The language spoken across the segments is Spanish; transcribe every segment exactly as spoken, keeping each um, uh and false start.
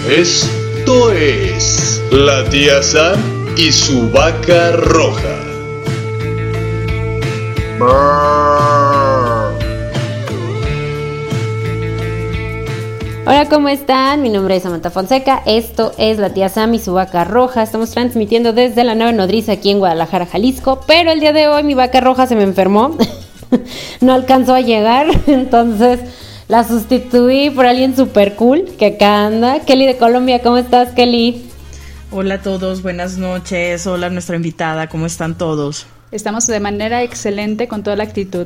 Esto es la tía Sam y su vaca roja. Hola, ¿cómo están? Mi nombre es Samantha Fonseca, esto es la tía Sam y su vaca roja. Estamos transmitiendo desde la nave nodriza aquí en Guadalajara, Jalisco, pero el día de hoy mi vaca roja se me enfermó, no alcanzó a llegar, entonces la sustituí por alguien super cool que acá anda. Kelly de Colombia, ¿cómo estás, Kelly? Hola a todos, buenas noches, hola nuestra invitada, ¿cómo están todos? Estamos de manera excelente con toda la actitud.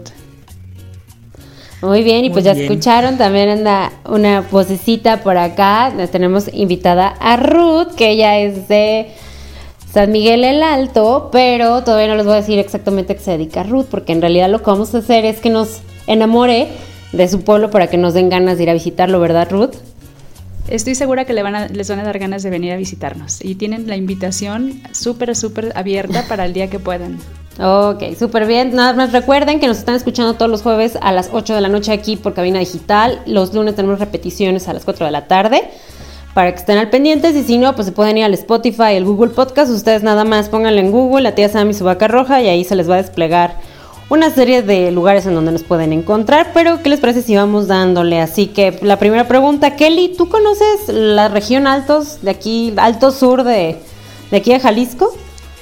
Muy bien, y Muy pues ya bien. escucharon, también anda una vocecita por acá. Tenemos invitada a Ruth, que ella es de San Miguel el Alto, pero todavía no les voy a decir exactamente a qué se dedica Ruth, porque en realidad lo que vamos a hacer es que nos enamore de su pueblo para que nos den ganas de ir a visitarlo, ¿verdad, Ruth? Estoy segura que le van a, les van a dar ganas de venir a visitarnos y tienen la invitación súper, súper abierta para el día que puedan. Ok, súper bien. Nada más recuerden que nos están escuchando todos los jueves a las ocho de la noche aquí por Cabina Digital. Los lunes tenemos repeticiones a las cuatro de la tarde para que estén al pendientes, y si no, pues se pueden ir al Spotify, el Google Podcast. Ustedes nada más pónganle en Google la tía Sam y su vaca roja y ahí se les va a desplegar una serie de lugares en donde nos pueden encontrar. Pero ¿qué les parece si vamos dándole? Así que la primera pregunta, Kelly, ¿tú conoces la región Altos de aquí, Alto Sur de, de aquí de Jalisco?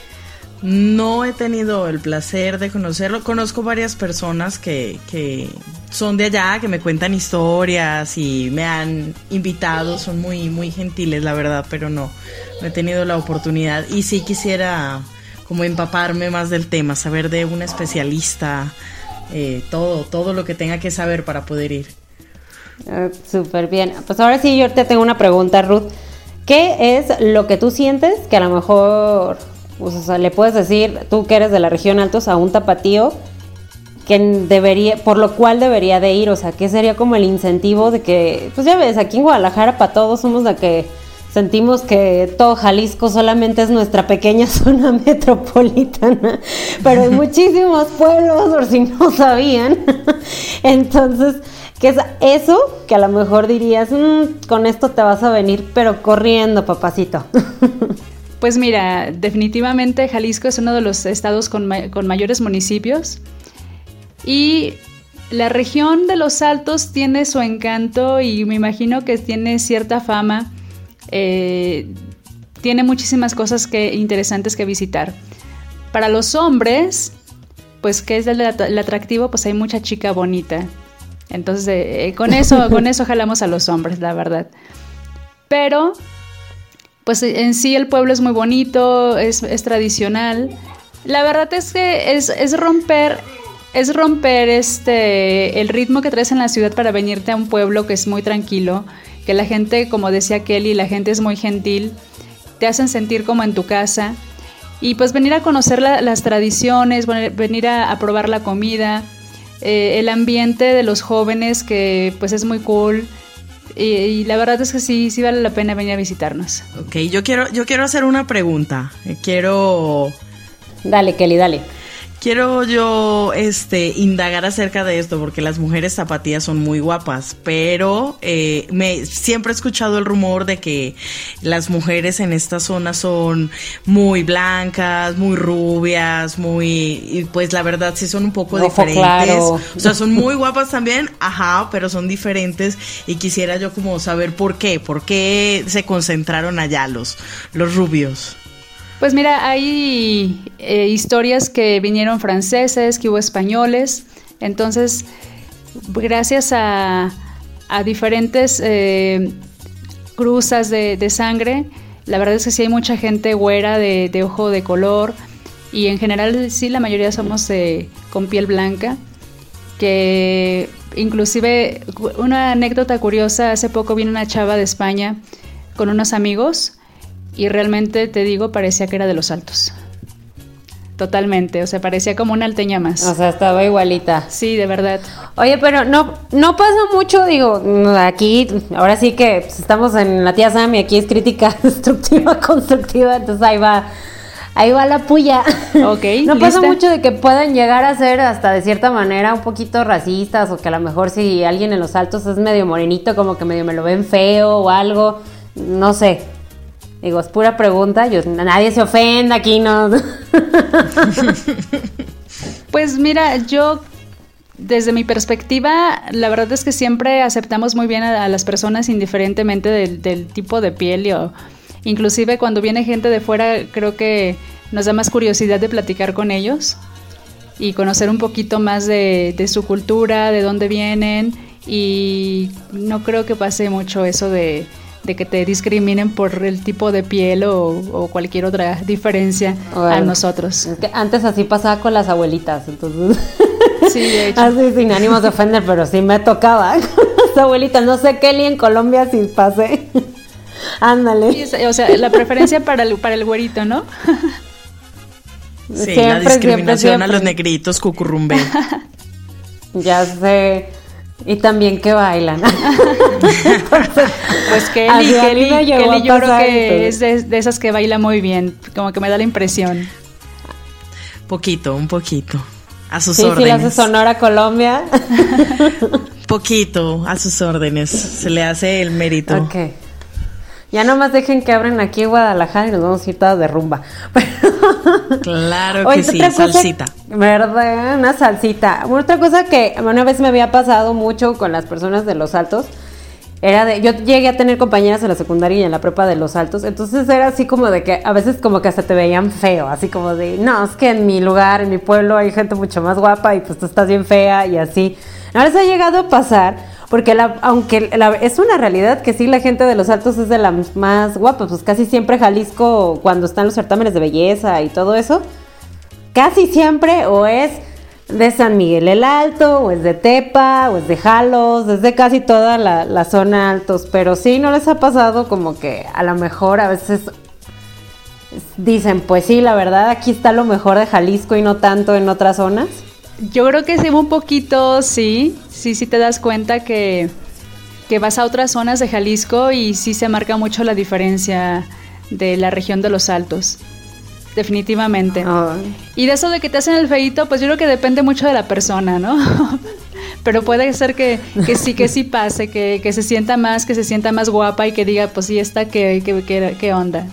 No he tenido el placer de conocerlo, conozco varias personas que, que son de allá, que me cuentan historias y me han invitado, son muy, muy gentiles la verdad, pero no, no he tenido la oportunidad y sí quisiera como empaparme más del tema, saber de un especialista, eh, todo, todo lo que tenga que saber para poder ir. Uh, Súper bien. Pues ahora sí, yo te tengo una pregunta, Ruth. ¿Qué es lo que tú sientes que a lo mejor, pues, o sea, le puedes decir, tú que eres de la región Altos, a un tapatío que debería, por lo cual debería de ir? O sea, ¿qué sería como el incentivo de que, pues ya ves, aquí en Guadalajara para todos somos de que sentimos que todo Jalisco solamente es nuestra pequeña zona metropolitana, pero hay muchísimos pueblos, por si no sabían. Entonces, ¿qué es eso que a lo mejor dirías, mmm, con esto te vas a venir, pero corriendo, papacito? Pues mira, definitivamente Jalisco es uno de los estados con, ma- con mayores municipios y la región de los Altos tiene su encanto y me imagino que tiene cierta fama. Eh, tiene muchísimas cosas que, interesantes que visitar. Para los hombres, pues ¿qué es el, el atractivo? Pues hay mucha chica bonita. Entonces eh, con eso, con eso jalamos a los hombres, la verdad. Pero pues en sí el pueblo es muy bonito, es, es tradicional. La verdad es que es, es romper, es romper este, el ritmo que traes en la ciudad para venirte a un pueblo que es muy tranquilo, que la gente, como decía Kelly, la gente es muy gentil, te hacen sentir como en tu casa, y pues venir a conocer la, las tradiciones, venir a, a probar la comida, eh, el ambiente de los jóvenes que pues es muy cool, y, y la verdad es que sí, sí vale la pena venir a visitarnos. Ok, yo quiero, yo quiero hacer una pregunta, eh, quiero... Dale, Kelly, dale. Quiero yo este, indagar acerca de esto porque las mujeres zapatillas son muy guapas, pero eh, me siempre he escuchado el rumor de que las mujeres en esta zona son muy blancas, muy rubias, muy, y pues la verdad sí son un poco Ojo diferentes. claro. O sea, son muy guapas también, ajá, pero son diferentes y quisiera yo como saber por qué, por qué se concentraron allá los, los rubios. Pues mira, hay eh, historias que vinieron franceses, que hubo españoles, entonces gracias a, a diferentes eh, cruzas de, de sangre, la verdad es que sí hay mucha gente güera de, de ojo de color, y en general sí la mayoría somos eh, con piel blanca, que inclusive una anécdota curiosa, hace poco vino una chava de España con unos amigos, y realmente te digo, parecía que era de los Altos. Totalmente, o sea, parecía como una alteña más. O sea, estaba igualita. Sí, de verdad. Oye, pero no, no pasa mucho, digo, aquí, ahora sí que pues, estamos en la tía Sam y aquí es crítica destructiva, constructiva, entonces ahí va, ahí va la puya. Ok, no pasa ¿lista? mucho de que puedan llegar a ser hasta de cierta manera un poquito racistas, o que a lo mejor si alguien en los Altos es medio morenito, como que medio me lo ven feo o algo. no sé. Digo, es pura pregunta, yo, nadie se ofenda aquí, ¿no? Pues mira, yo desde mi perspectiva, la verdad es que siempre aceptamos muy bien a, a las personas indiferentemente del, del tipo de piel, y, o, inclusive cuando viene gente de fuera, creo que nos da más curiosidad de platicar con ellos y conocer un poquito más de, de su cultura, de dónde vienen, y no creo que pase mucho eso de... de que te discriminen por el tipo de piel o, o cualquier otra diferencia bueno, a nosotros. Es que antes así pasaba con las abuelitas, entonces... Sí, de hecho. Así sin ánimos de ofender, pero sí me tocaba con las abuelitas. No sé qué li en Colombia sí pasé. Ándale. Sí, o sea, la preferencia para el, para el güerito, ¿no? Sí, siempre, la discriminación siempre, siempre. A los negritos cucurrumbé. Ya sé. Y también que bailan. Entonces, pues Kelly, Kelly, Kelly yo creo que es de, de esas que baila muy bien, como que me da la impresión. Poquito, un poquito. A sus sí, órdenes. Sí, le hace Sonora, Colombia. Poquito, a sus órdenes. Se le hace el mérito. Ok. Ya nomás dejen que abren aquí en Guadalajara y nos vamos a ir todas de rumba. Claro que sí, salsita. ¿Verdad? Una salsita. Otra cosa que una vez me había pasado mucho con las personas de Los Altos, era de, yo llegué a tener compañeras en la secundaria y en la prepa de Los Altos, entonces era así como de que a veces como que hasta te veían feo, así como de, no, es que en mi lugar, en mi pueblo hay gente mucho más guapa y pues tú estás bien fea y así. Ahora se ha llegado a pasar... Porque la, aunque la, es una realidad que sí la gente de Los Altos es de las más guapas, pues casi siempre Jalisco, cuando están los certámenes de belleza y todo eso, casi siempre o es de San Miguel el Alto, o es de Tepa, o es de Jalos, es de casi toda la, la zona altos, pero sí, ¿no les ha pasado como que a lo mejor a veces dicen, pues sí, la verdad aquí está lo mejor de Jalisco y no tanto en otras zonas? Yo creo que sí, un poquito, sí, sí, sí te das cuenta que, que vas a otras zonas de Jalisco y sí se marca mucho la diferencia de la región de Los Altos, definitivamente. Oh. Y de eso de que te hacen el feíto, pues yo creo que depende mucho de la persona, ¿no? Pero puede ser que, que sí, que sí pase, que, que se sienta más, que se sienta más guapa y que diga, pues sí, esta, ¿qué, qué, qué, qué onda?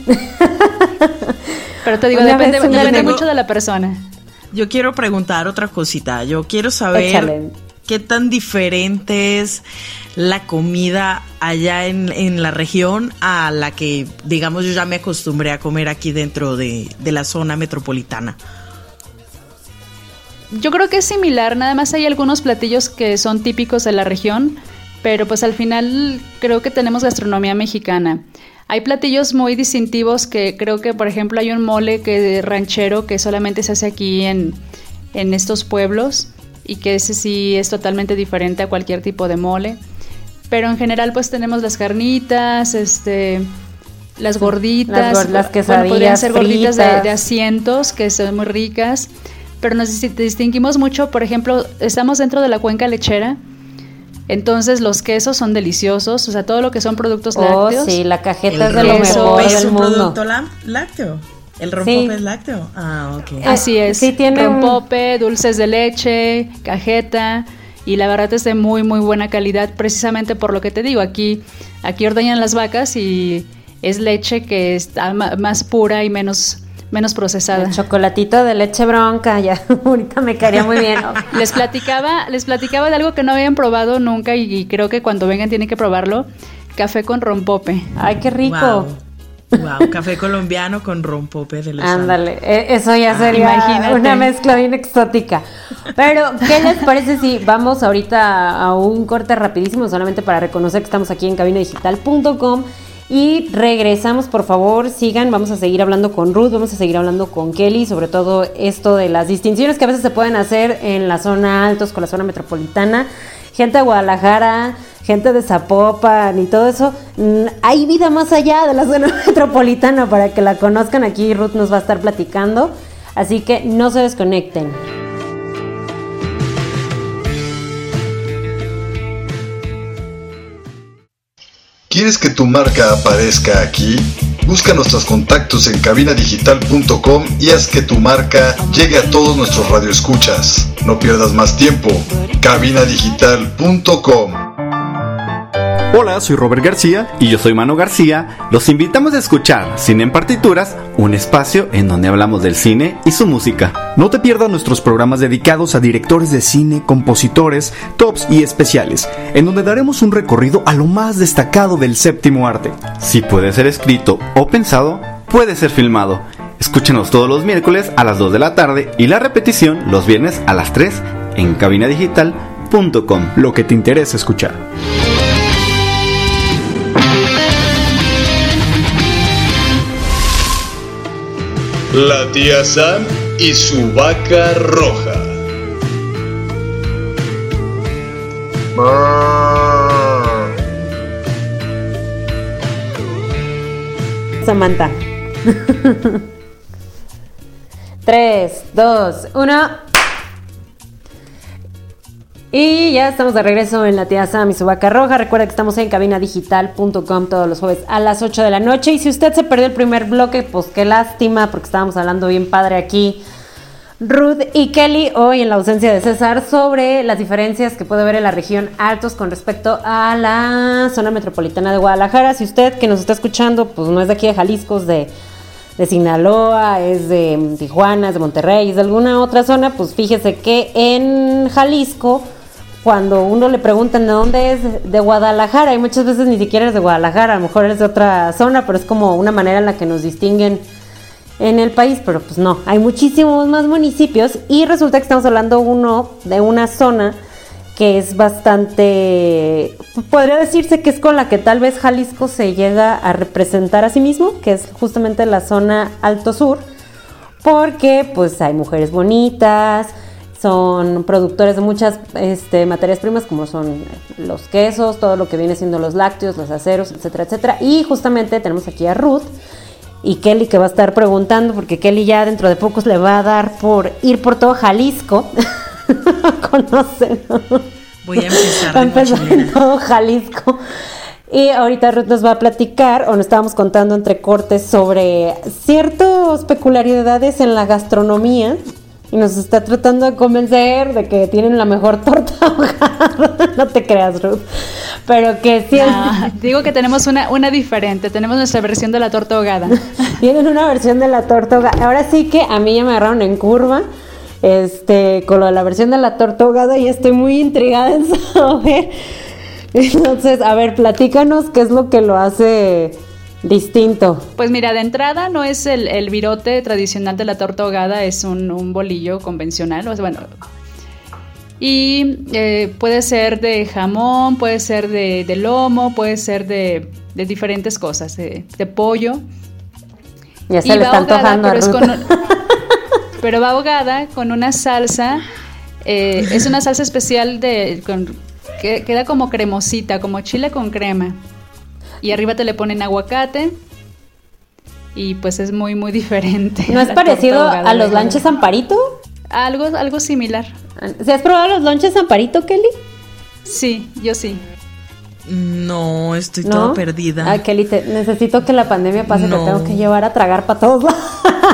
Pero te digo, una depende, depende mucho de la persona. Yo quiero preguntar otra cosita. Yo quiero saber Échale. Qué tan diferente es la comida allá en, en la región a la que, digamos, yo ya me acostumbré a comer aquí dentro de, de la zona metropolitana. Yo creo que es similar, nada más hay algunos platillos que son típicos de la región, pero pues al final creo que tenemos gastronomía mexicana. Hay platillos muy distintivos que creo que, por ejemplo, hay un mole que ranchero que solamente se hace aquí en, en estos pueblos y que ese sí es totalmente diferente a cualquier tipo de mole. Pero en general pues tenemos las carnitas, este, las gorditas, las, las quesadillas, bueno, podrían ser gorditas de, de asientos que son muy ricas, pero nos distinguimos mucho, por ejemplo, estamos dentro de la cuenca lechera. Entonces los quesos son deliciosos, o sea, todo lo que son productos oh, lácteos. Sí, la cajeta es de lo mejor del del mundo. ¿Es un producto lácteo? ¿El rompope sí. es lácteo? Ah, ok. Así es, sí, tiene rompope, un... dulces de leche, cajeta, y la verdad es de muy, muy buena calidad, precisamente por lo que te digo, aquí, aquí ordeñan las vacas y es leche que está más pura y menos... menos procesada. El chocolatito de leche bronca, ya ahorita me caería muy bien. Les platicaba, les platicaba de algo que no habían probado nunca y, y creo que cuando vengan tienen que probarlo. Café con rompope. Ay, qué rico. Wow. Wow, café colombiano con rompope de los Ándale, eso ya sería ah, una mezcla bien exótica. Pero, ¿qué les parece si vamos ahorita a un corte rapidísimo solamente para reconocer que estamos aquí en cabina digital punto com? Y regresamos, por favor, sigan, vamos a seguir hablando con Ruth, vamos a seguir hablando con Kelly, sobre todo esto de las distinciones que a veces se pueden hacer en la zona altos con la zona metropolitana. Gente de Guadalajara, gente de Zapopan y todo eso, hay vida más allá de la zona metropolitana para que la conozcan. Aquí Ruth nos va a estar platicando, así que no se desconecten. ¿Quieres que tu marca aparezca aquí? Busca nuestros contactos en cabina digital punto com y haz que tu marca llegue a todos nuestros radioescuchas. No pierdas más tiempo. cabina digital punto com. Hola, soy Robert García y yo soy Mano García. Los invitamos a escuchar Cine en Partituras, un espacio en donde hablamos del cine y su música. No te pierdas nuestros programas dedicados a directores de cine, compositores, tops y especiales, en donde daremos un recorrido a lo más destacado del séptimo arte. Si puede ser escrito o pensado, puede ser filmado. Escúchenos todos los miércoles a las dos de la tarde y la repetición los viernes a las tres en cabina digital punto com. Lo que te interesa escuchar. La tía Sam y su vaca roja. Samantha. Tres, dos, uno. Y ya estamos de regreso en La Tía Sam y su vaca roja. Recuerda que estamos en cabina digital punto com todos los jueves a las ocho de la noche. Y si usted se perdió el primer bloque, pues qué lástima, porque estábamos hablando bien padre aquí, Ruth y Kelly, hoy en la ausencia de César, sobre las diferencias que puede haber en la región Altos con respecto a la zona metropolitana de Guadalajara. Si usted que nos está escuchando, pues no es de aquí de Jalisco, es de, de Sinaloa, es de Tijuana, es de Monterrey, es de alguna otra zona, pues fíjese que en Jalisco, cuando uno le preguntan de dónde es, de Guadalajara, y muchas veces ni siquiera es de Guadalajara, a lo mejor es de otra zona, pero es como una manera en la que nos distinguen en el país, pero pues no, hay muchísimos más municipios y resulta que estamos hablando uno de una zona que es bastante, podría decirse que es con la que tal vez Jalisco se llega a representar a sí mismo, que es justamente la zona Alto Sur, porque pues hay mujeres bonitas, son productores de muchas este, materias primas, como son los quesos, todo lo que viene siendo los lácteos, los aceros, etcétera, etcétera. Y justamente tenemos aquí a Ruth y Kelly, que va a estar preguntando, porque Kelly ya dentro de pocos le va a dar por ir por todo Jalisco. Conoce, ¿no? Voy a empezar Va a de empezar en mochilera. todo Jalisco. Y ahorita Ruth nos va a platicar, o nos estábamos contando entre cortes, sobre ciertas peculiaridades en la gastronomía. Y nos está tratando de convencer de que tienen la mejor torta ahogada. No te creas, Ruth. Pero que sí. No, digo que tenemos una, una diferente. Tenemos nuestra versión de la torta ahogada. Tienen una versión de la torta ahogada. Ahora sí que a mí ya me agarraron en curva este, con lo de la versión de la torta ahogada y estoy muy intrigada en saber. Entonces, a ver, platícanos qué es lo que lo hace distinto. Pues mira, de entrada no es el, el virote tradicional de la torta ahogada, es un, un bolillo convencional, o sea, bueno, y eh, puede ser de jamón, puede ser de, de lomo, puede ser de, de diferentes cosas, de, de pollo. Ya se y le va está ahogada, antojando a pero, es Ruth. con un- pero va ahogada con una salsa, eh, es una salsa especial de con, que queda como cremosita, como chile con crema. Y arriba te le ponen aguacate y pues es muy muy diferente. ¿No es la parecido torta ahogada a los de- lanches Amparito? Algo, algo similar. ¿Se has probado los lonches Amparito, Kelly? Sí, yo sí. No, estoy ¿No? toda perdida. Ay, Kelly, te- necesito que la pandemia pase, No. que tengo que llevar a tragar para todos lados.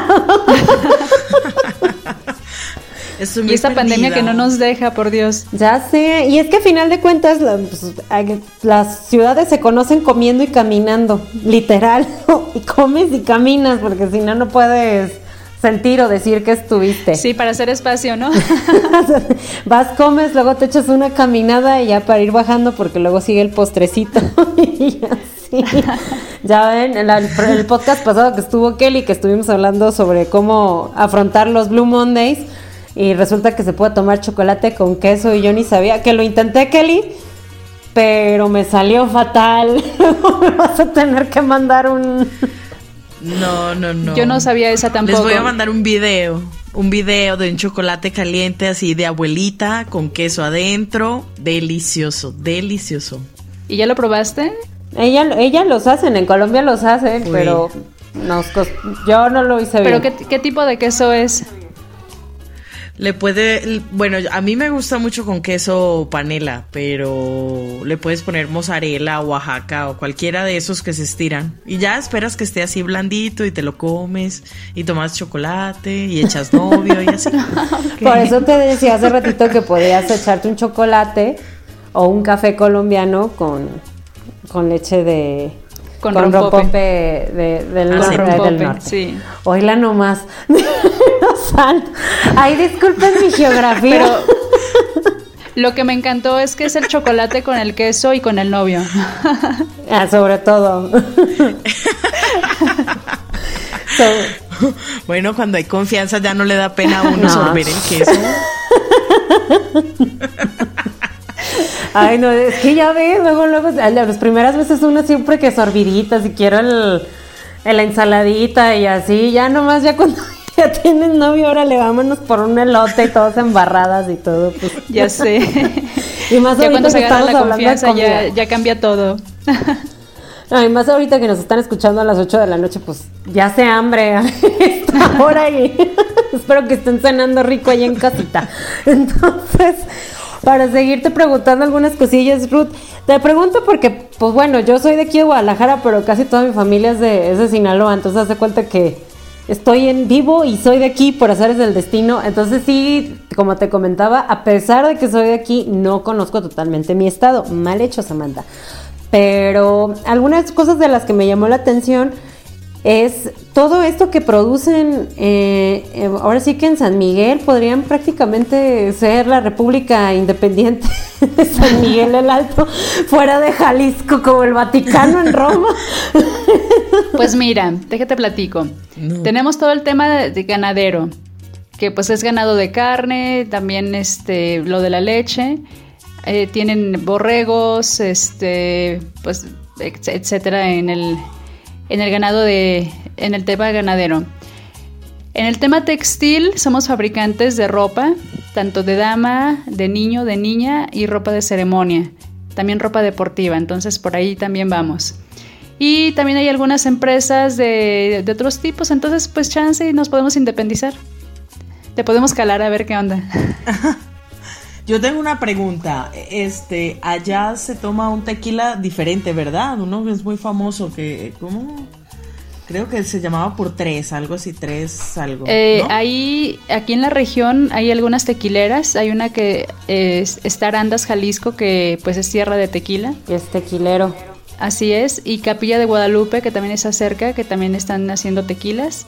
Estoy Y muy esta perdida. pandemia que no nos deja, por Dios. Ya sé, y es que a final de cuentas la- pues, hay- las ciudades se conocen comiendo y caminando, literal, y comes y caminas, porque si no, no puedes sentir o decir que estuviste. Sí, para hacer espacio, ¿no? Vas, comes, luego te echas una caminada y ya para ir bajando, porque luego sigue el postrecito. Y así. Ya ven, en la- el podcast pasado que estuvo Kelly, que estuvimos hablando sobre cómo afrontar los Blue Mondays, y resulta que se puede tomar chocolate con queso y yo ni sabía que lo intenté, Kelly, pero me salió fatal. Me vas a tener que mandar un... No, no, no. Yo no sabía esa tampoco. Les voy a mandar un video. Un video de un chocolate caliente así de abuelita con queso adentro. Delicioso, delicioso. ¿Y ya lo probaste? Ella, ella los hacen, en Colombia los hacen, Uy. pero nos cost- yo no lo hice ¿Pero bien. qué, qué tipo de queso es? Le puede, bueno, a mí me gusta mucho con queso panela, pero le puedes poner mozzarella, Oaxaca o cualquiera de esos que se estiran. Y ya esperas que esté así blandito y te lo comes y tomas chocolate y echas novio y así. Por eso te decía hace ratito que podías echarte un chocolate o un café colombiano con con leche de... Con, con rompope. rompope de, del, Ah, norte, sí, rompope, del norte. sí. Oíla nomás. Santo. Ay, disculpen mi geografía. Pero lo que me encantó es que es el chocolate con el queso y con el novio. Ah, sobre todo. So, Bueno, cuando hay confianza ya no le da pena a uno No. sorber el queso. ay, no, es que ya ves, luego, luego, las primeras veces uno siempre que sorbidita, si quiero el, el- la ensaladita y así, ya nomás, ya cuando ya tienes novio, órale, vámonos por un elote y todas embarradas y todo, pues. Ya sé. Y más Ya ahorita cuando se que agarra estamos la hablando de confianza ya, comida. ya cambia todo. Ay, más ahorita que nos están escuchando a las ocho de la noche, pues ya hace hambre a esta hora y espero que estén cenando rico ahí en casita. Entonces, para seguirte preguntando algunas cosillas, Ruth, te pregunto porque, pues bueno, yo soy de aquí de Guadalajara, pero casi toda mi familia es de, es de Sinaloa, entonces haz de cuenta que estoy en vivo y soy de aquí por azares del destino. Entonces sí, como te comentaba, a pesar de que soy de aquí, no conozco totalmente mi estado. Mal hecho, Samantha. Pero algunas cosas de las que me llamó la atención es todo esto que producen, eh, eh, ahora sí que en San Miguel podrían prácticamente ser la República Independiente de San Miguel el Alto, fuera de Jalisco, como el Vaticano en Roma. Pues mira, déjate platico. No. Tenemos todo el tema de, de ganadero, que pues es ganado de carne, también este lo de la leche. Eh, tienen borregos, este, pues, ex- etcétera, en el, en el ganado de, en el tema ganadero. En el tema textil, somos fabricantes de ropa, tanto de dama, de niño, de niña y ropa de ceremonia, también ropa deportiva, entonces por ahí también vamos. Y también hay algunas empresas de, de otros tipos, entonces pues chance y nos podemos independizar. Te podemos calar a ver qué onda. Yo tengo una pregunta. Este, allá se toma un tequila diferente, ¿verdad? Uno que es muy famoso, que, ¿cómo? Creo que se llamaba por tres, algo así, tres, algo. Eh, ¿no? Ahí, aquí en la región hay algunas tequileras. Hay una que es, está Arandas, Jalisco, que pues es tierra de tequila. Y es tequilero. Así es. Y Capilla de Guadalupe, que también está cerca, que también están haciendo tequilas.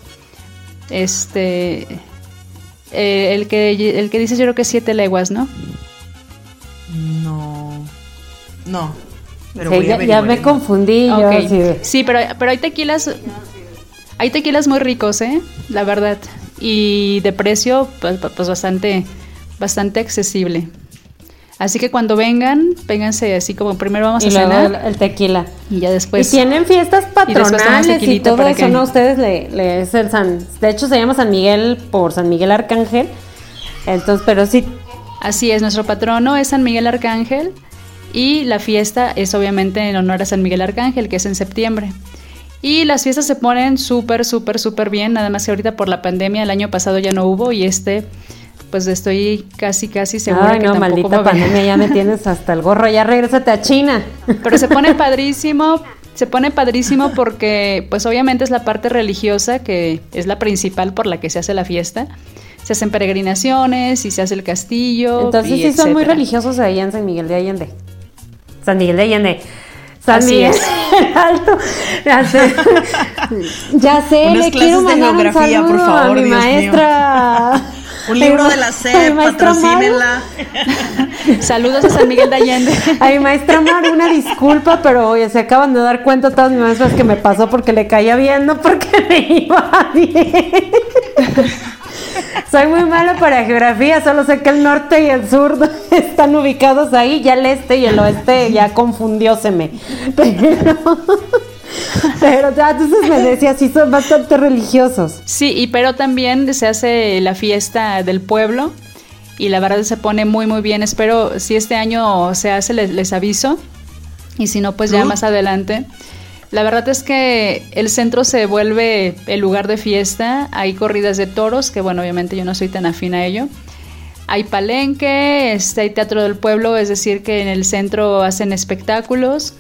Este, eh, el que el que dices yo creo que es Siete Leguas, ¿no? No. No. Pero Sí, voy a ya, ya averiguar me el- confundí yo. Ok. así de- Sí, pero, pero hay tequilas, hay tequilas muy ricos, ¿eh? La verdad. Y de precio, pues, pues bastante, bastante accesible. Así que cuando vengan, vénganse así como primero vamos y a luego el, cenar el tequila. y ya después. y tienen fiestas después tomamos patronales y, tequilita todo para eso, que- ¿no? Ustedes le, le es el San... De hecho se llama San Miguel por San Miguel Arcángel. Entonces, pero sí... Así es, nuestro patrono es San Miguel Arcángel y la fiesta es obviamente en honor a San Miguel Arcángel, que es en septiembre. Y las fiestas se ponen súper, súper, súper bien, nada más que ahorita por la pandemia el año pasado ya no hubo y este, pues estoy casi, casi segura Ay, que no, tampoco va a maldita haber. pandemia, ya me tienes hasta el gorro, ya regrésate a China. Pero se pone padrísimo, se pone padrísimo porque pues obviamente es la parte religiosa que es la principal por la que se hace la fiesta. Se hacen peregrinaciones y se hace el castillo. Entonces y sí son muy etcétera. religiosos ahí en San Miguel de Allende. San Miguel de Allende. San Así Miguel es. Alto. Ya sé, ya sé Unas le clases quiero de mandar un geografía, saludo por favor, a mi Dios mío. maestra. Un libro A mi de la ma- S a mi E P, maestra Maru. patrocínenla. Saludos a San Miguel de Allende. A mi maestra Mar, una disculpa, pero oye, se acaban de dar cuenta todas mis maestras que me pasó porque le caía bien, no porque me iba bien. Soy muy mala para geografía, solo sé que el norte y el sur están ubicados ahí, ya el este y el oeste ya confundióseme. Pero, pero ya, entonces me decía, sí son bastante religiosos. Sí, y pero también se hace la fiesta del pueblo y la verdad se pone muy muy bien. Espero si este año se hace les, les aviso y si no pues ya Ruth. más adelante. La verdad es que el centro se vuelve el lugar de fiesta. Hay corridas de toros, que bueno, obviamente yo no soy tan afín a ello. Hay palenque, este, hay teatro del pueblo, es decir que en el centro hacen espectáculos.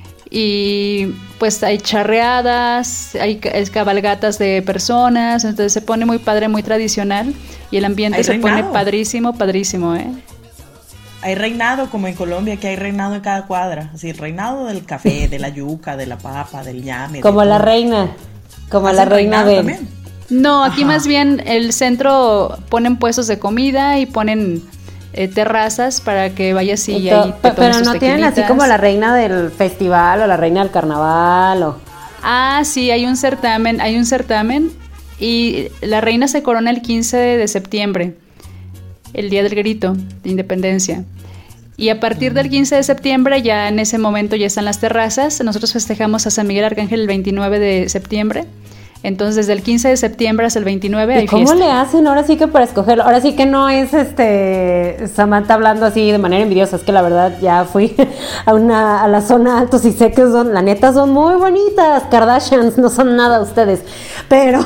Y pues hay charreadas, hay ca- es cabalgatas de personas, entonces se pone muy padre, muy tradicional. Y el ambiente Hay se pone reinado. padrísimo, padrísimo, ¿eh? Hay reinado como en Colombia, que hay reinado en cada cuadra. Así, reinado del café, de la yuca, de la papa, del ñame. Como la reina. Como la reina de... también? No, aquí Ajá. más bien el centro ponen puestos de comida y ponen eh, terrazas para que vayas y Ento- ahí te pe- tomes Pero tus no tienen así tequilitas. como la reina del festival o la reina del carnaval o... Ah, sí, hay un certamen, hay un certamen y la reina se corona el quince de septiembre, el día del grito de independencia. Y a partir del quince de septiembre, ya en ese momento ya están las terrazas. Nosotros festejamos a San Miguel Arcángel el veintinueve de septiembre. Entonces, desde el quince de septiembre hasta el veintinueve hay ¿Y cómo fiesta. le hacen ahora sí que para escogerlo? Ahora sí que no es este Samantha hablando así de manera envidiosa, es que la verdad ya fui a una a la zona altos y sé que son, la neta son muy bonitas, Kardashians, no son nada ustedes, pero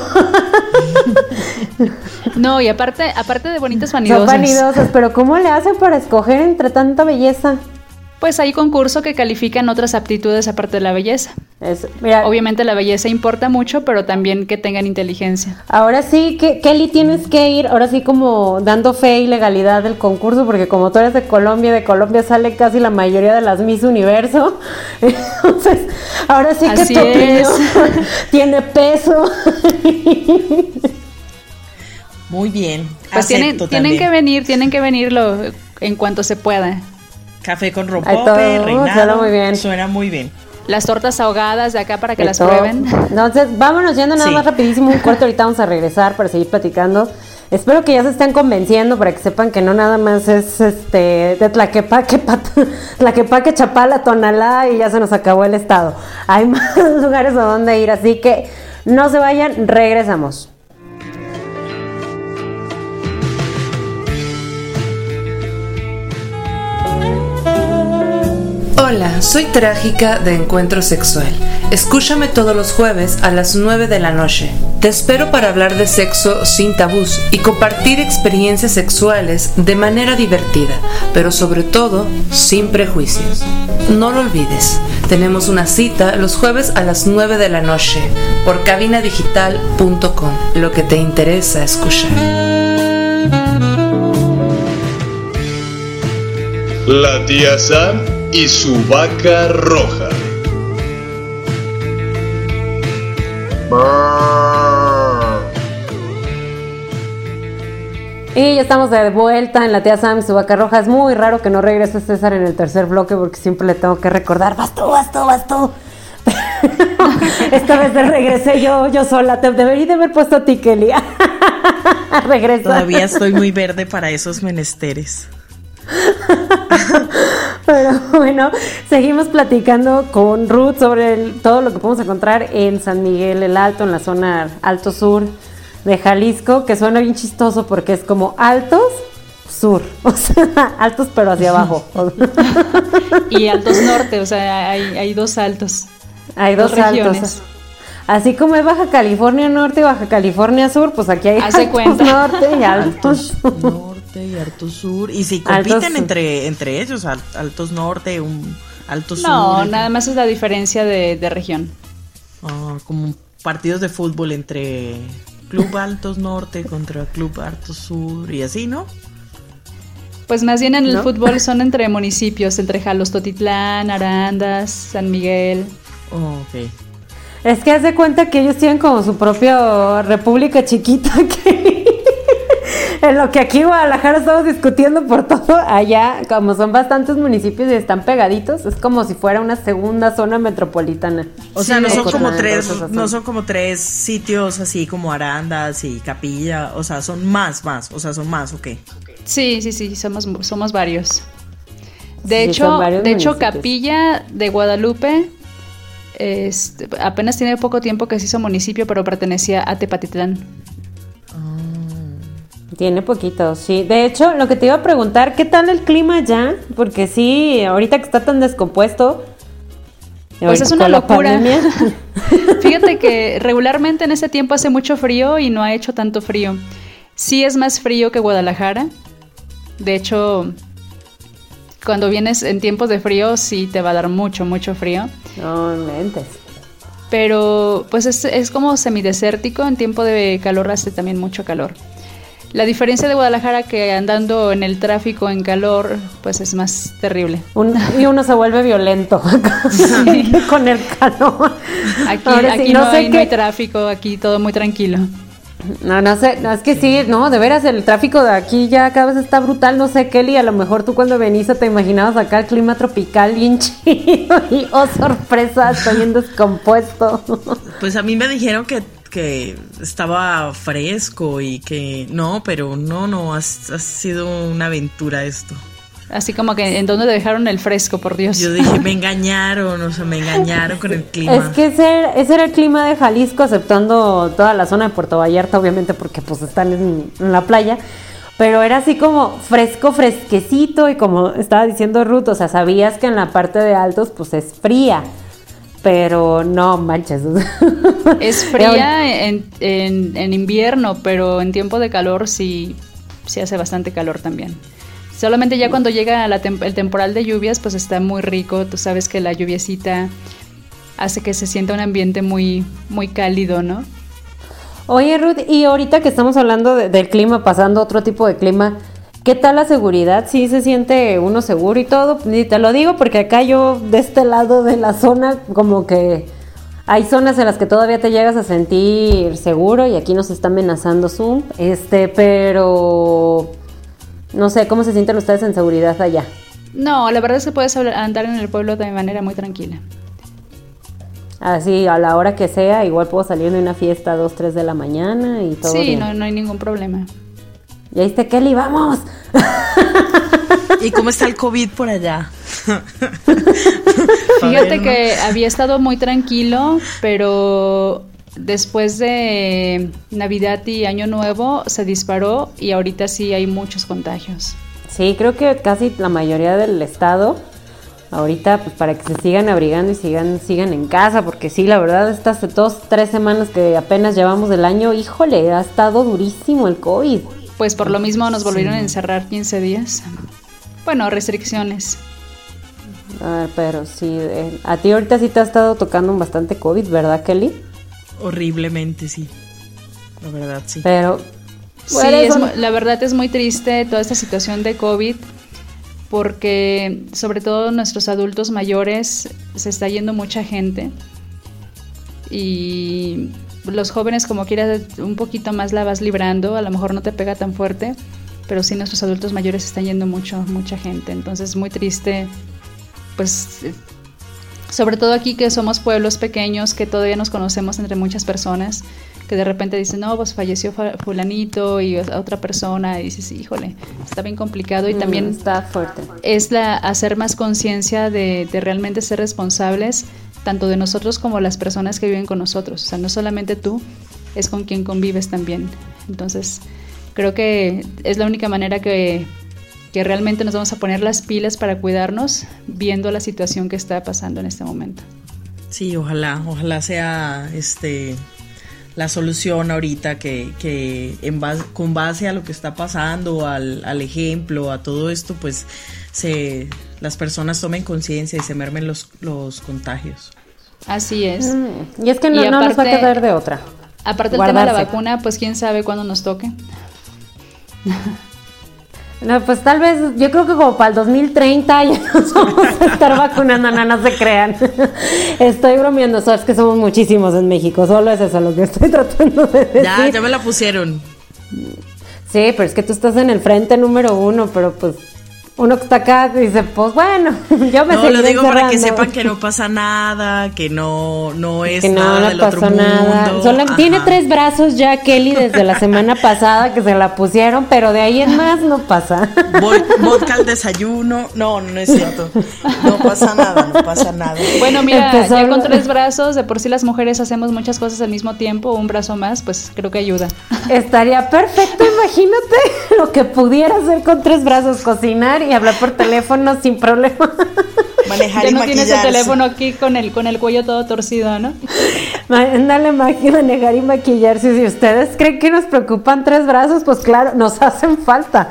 No, y aparte, aparte de bonitas son vanidosas, vanidosas, pero ¿cómo le hacen para escoger entre tanta belleza? pues hay concurso que califican otras aptitudes aparte de la belleza. Es, mira, Obviamente la belleza importa mucho, pero también que tengan inteligencia. ahora sí que Kelly tienes que ir, ahora sí como dando fe y legalidad del concurso, porque como tú eres de Colombia, de Colombia sale casi la mayoría de las Miss Universo, entonces ahora sí que Así tu es. opinión tiene peso. Muy bien. Pues tienen, acepto tienen también. que venir, tienen que venirlo en cuanto se pueda. Café con Ay, rompope, todo, reinado. suena muy bien. Suena muy bien. Las tortas ahogadas de acá para que De las todo. prueben. Entonces, vámonos yendo nada Sí. más rapidísimo un corte, ahorita vamos a regresar para seguir platicando. Espero que ya se estén convenciendo para que sepan que no nada más es este de Tlaquepaque, Pat- Tlaquepaque, Chapala, Tonalá y ya se nos acabó el estado. Hay más lugares a donde ir, así que no se vayan, regresamos. Hola, soy Trágica de Encuentro Sexual. Escúchame todos los jueves a las nueve de la noche. Te espero para hablar de sexo sin tabús y compartir experiencias sexuales de manera divertida, pero sobre todo sin prejuicios. No lo olvides, tenemos una cita los jueves a las nueve de la noche por cabina digital punto com, lo que te interesa escuchar. La tía Sam y su vaca roja. Y ya estamos de vuelta en la tía Sam y su vaca roja. Es muy raro que no regrese César en el tercer bloque porque siempre le tengo que recordar, vas tú, vas tú, vas tú. Esta vez te regresé yo, yo sola. Te debería de haber puesto a ti, Kelly. Regresa. Todavía estoy muy verde para esos menesteres. Pero bueno, seguimos platicando con Ruth sobre el- todo lo que podemos encontrar en San Miguel el Alto, en la zona Alto Sur de Jalisco, que suena bien chistoso porque es como altos sur, o sea, altos pero hacia abajo. Y altos norte, o sea, hay, hay dos altos. Hay dos, Dos altos. regiones. Así como es Baja California Norte y Baja California Sur, pues aquí hay Haz de altos cuenta. norte y altos. Altos norte y altos sur. Y si Altos compiten sur. entre, entre ellos, al- altos norte, un altos sur. No, y- nada más es la diferencia de, de región. Ah, como partidos de fútbol entre Club Altos Norte contra Club Altos Sur y así, ¿no? Pues más bien en el ¿No? fútbol son entre municipios, entre Jalostotitlán, Arandas, San Miguel. Oh, ok. Es que haz de cuenta que ellos tienen como su propia república chiquita que en lo que aquí en Guadalajara estamos discutiendo por todo, allá como son bastantes municipios y están pegaditos, es como si fuera una segunda zona metropolitana. O sea, Sí, no son como Ocotlán, tres, cosas así. no son como tres sitios así como Arandas y Capilla, o sea, son más, más, o sea, son más, ok. Sí, sí, sí, somos, somos varios. De Sí, hecho, son varios de hecho, municipios. Capilla de Guadalupe este, apenas tiene poco tiempo que se hizo municipio, pero pertenecía a Tepatitlán. Tiene poquito, sí. De hecho, lo que te iba a preguntar, ¿qué tal el clima allá? Porque sí, ahorita que está tan descompuesto. Pues ahorita es una con la locura. pandemia. Fíjate que regularmente en ese tiempo hace mucho frío y no ha hecho tanto frío. Sí es más frío que Guadalajara. De hecho, cuando vienes en tiempos de frío sí te va a dar mucho, mucho frío. No mentes. Pero pues es, es como semidesértico, en tiempo de calor hace también mucho calor. La diferencia de Guadalajara que andando en el tráfico en calor, pues es más terrible. Un, y uno se vuelve violento sí. con el calor. Aquí, aquí sí, no, no, hay, qué... no hay tráfico, aquí todo muy tranquilo. No, no sé, no, es que sí, no, de veras el tráfico de aquí ya cada vez está brutal, no sé, Kelly, a lo mejor tú cuando veniste te imaginabas acá el clima tropical bien chido y oh sorpresa, estoy bien descompuesto. Pues a mí me dijeron que, que estaba fresco y que no, pero no, no, ha, ha sido una aventura esto. Así como que, ¿en dónde dejaron el fresco, por Dios? Yo dije, me engañaron, o sea, me engañaron con el clima. Es que ese, ese era el clima de Jalisco, aceptando toda la zona de Puerto Vallarta, obviamente, porque pues están en, en la playa. Pero era así como fresco, fresquecito, y como estaba diciendo Ruth, o sea, sabías que en la parte de altos, pues es fría. Pero no manches. Es fría en, en, en invierno, pero en tiempo de calor sí, sí hace bastante calor también. Solamente ya cuando llega la tem- el temporal de lluvias, pues está muy rico. Tú sabes que la lluviecita hace que se sienta un ambiente muy, muy cálido, ¿no? Oye, Ruth, y ahorita que estamos hablando de, del clima, pasando a otro tipo de clima, ¿qué tal la seguridad? ¿Sí se siente uno seguro y todo? Y te lo digo porque acá yo, de este lado de la zona, como que hay zonas en las que todavía te llegas a sentir seguro y aquí nos está amenazando Zoom, este, pero... No sé, ¿cómo se sienten ustedes en seguridad allá? No, la verdad es que puedes andar en el pueblo de manera muy tranquila. Así, a la hora que sea, igual puedo salir de una fiesta a dos, tres de la mañana y todo sí, bien. no, no hay ningún problema. Y ahí está Kelly, ¡vamos! ¿Y cómo está el COVID por allá? Fíjate que había estado muy tranquilo, pero... Después de Navidad y Año Nuevo se disparó y ahorita sí hay muchos contagios. Sí, creo que casi la mayoría del estado, ahorita pues para que se sigan abrigando y sigan, sigan en casa, porque sí, la verdad estas dos, tres semanas que apenas llevamos del año, híjole, ha estado durísimo el COVID. Pues por lo mismo nos volvieron sí. a encerrar quince días. Bueno, restricciones. A ver, pero sí, eh, a ti ahorita sí te ha estado tocando un bastante COVID, ¿verdad, Kelly? Horriblemente, sí. La verdad, sí. Pero sí, es, la verdad es muy triste toda esta situación de COVID, porque sobre todo nuestros adultos mayores se está yendo mucha gente y los jóvenes como quieras un poquito más la vas librando, a lo mejor no te pega tan fuerte, pero sí nuestros adultos mayores están yendo mucho, mucha gente, entonces muy triste, pues... Sobre todo aquí que somos pueblos pequeños, que todavía nos conocemos entre muchas personas, que de repente dicen, no, pues falleció fulanito y otra persona, y dices, híjole, está bien complicado. Y mm, también está fuerte. Es la hacer más conciencia de, de realmente ser responsables, tanto de nosotros como las personas que viven con nosotros. O sea, no solamente tú, es con quien convives también. Entonces, creo que es la única manera que... que realmente nos vamos a poner las pilas para cuidarnos viendo la situación que está pasando en este momento. Sí, ojalá, ojalá sea este la solución ahorita que, que en base, con base a lo que está pasando, al, al ejemplo, a todo esto, pues se las personas tomen conciencia y se mermen los, los contagios. Así es. Mm, y es que no, y no aparte, nos va a quedar de otra. Aparte del tema de la vacuna, pues quién sabe cuándo nos toque. No, pues tal vez, yo creo que como para el dos mil treinta ya nos vamos a estar vacunando, no, no se crean. Estoy bromeando, sabes que somos muchísimos en México, solo es eso lo que estoy tratando de decir. Ya, ya me la pusieron. Sí, pero es que tú estás en el frente número uno, pero pues uno que está acá dice, pues bueno, yo me No, seguiré lo digo encerrando. para que sepan que no pasa nada, que no, no es que no, nada no del pasó otro nada. mundo. Solo, tiene Ajá. tres brazos ya Kelly desde la semana pasada que se la pusieron, pero de ahí en más no pasa. Vodka al desayuno. No, no es cierto. No pasa nada, no pasa nada. Bueno, mira, Empezó ya con lo- tres brazos, de por sí las mujeres hacemos muchas cosas al mismo tiempo, un brazo más, pues creo que ayuda. Estaría perfecto, imagínate lo que pudiera hacer con tres brazos, cocinar y hablar por teléfono sin problema. Manejar Ya y no tienes el maquillarse. teléfono aquí con el con el cuello todo torcido, ¿no? Dale manejar y maquillarse. Si ustedes creen que nos preocupan tres brazos, pues claro, nos hacen falta.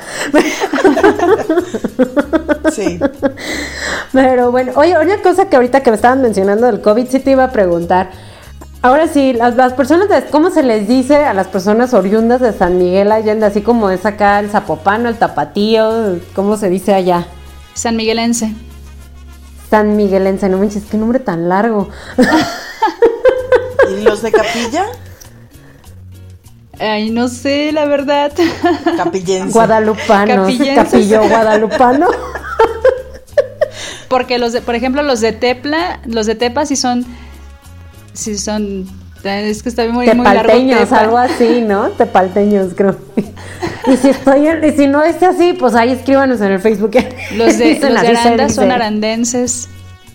Sí. Pero bueno, oye, una cosa que ahorita que me estaban mencionando del COVID, sí te iba a preguntar. Ahora sí, las, las personas, de, ¿cómo se les dice a las personas oriundas de San Miguel Allende? Así como es acá el zapopano, el tapatío, ¿cómo se dice allá? San Miguelense. San Miguelense, no manches, qué nombre tan largo. ¿Y los de Capilla? Ay, no sé, la verdad. Capillense. Guadalupanos, Capillo guadalupano. Porque los de, por ejemplo, los de Tepla, los de Tepa sí son, sí son, es que está muy, muy largo. Tepalteños, algo así, ¿no? Tepalteños, creo. Y si estoy, y si no es así, pues ahí escríbanos en el Facebook. Los de, los de Aranda son arandenses.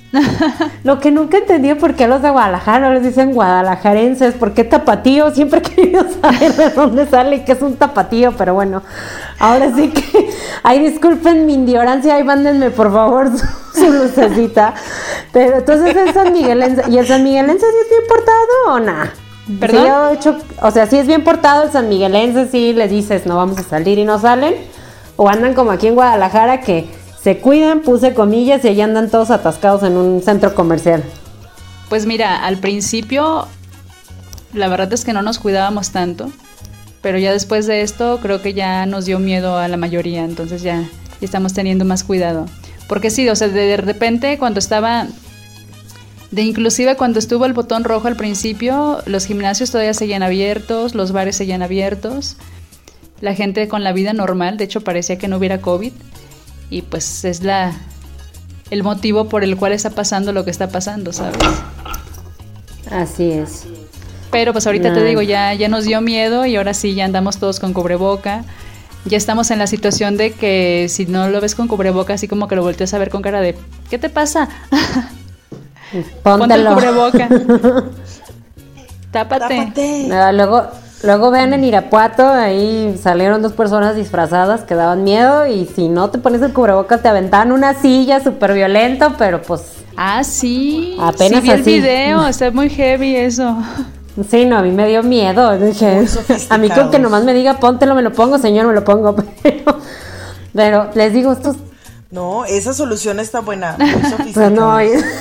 Lo que nunca entendí es por qué los de Guadalajara no les dicen guadalajarenses, ¿por qué tapatío? Siempre he querido saber de dónde sale y qué es un tapatío, pero bueno, ahora sí que, ay, disculpen mi ignorancia, ahí mándenme por favor su, su lucecita. Pero entonces el San Miguelense, ¿y el San Miguelense sí es bien portado o nada? ¿Perdón? Sí, he hecho, o sea, si es bien portado el San Miguelense, sí le dices no vamos a salir y no salen, o andan como aquí en Guadalajara que se cuidan, puse comillas, y allá andan todos atascados en un centro comercial. Pues mira, al principio la verdad es que no nos cuidábamos tanto, pero ya después de esto creo que ya nos dio miedo a la mayoría, entonces ya, ya estamos teniendo más cuidado. Porque sí, o sea, de, de repente cuando estaba, de inclusive cuando estuvo el botón rojo al principio, los gimnasios todavía seguían abiertos, los bares seguían abiertos, la gente con la vida normal, de hecho parecía que no hubiera COVID. Y pues es la el motivo por el cual está pasando lo que está pasando, ¿sabes? Así es. Pero pues ahorita no. te digo, ya, ya nos dio miedo y ahora sí ya andamos todos con cubreboca. Ya estamos en la situación de que si no lo ves con cubreboca, así como que lo volteas a ver con cara de ¿qué te pasa? Ponte el cubreboca. Tápate. Tápate. No, luego... Luego vean en Irapuato, ahí salieron dos personas disfrazadas que daban miedo y si no te pones el cubrebocas te aventaban una silla súper violento, pero pues... Ah, sí, apenas sí vi así. El video, está muy heavy eso. Sí, no, a mí me dio miedo, dije, a mí con que nomás me diga póntelo, me lo pongo, señor, me lo pongo, pero, pero les digo, estos... No, esa solución está buena, muy sofisticada. Pues no,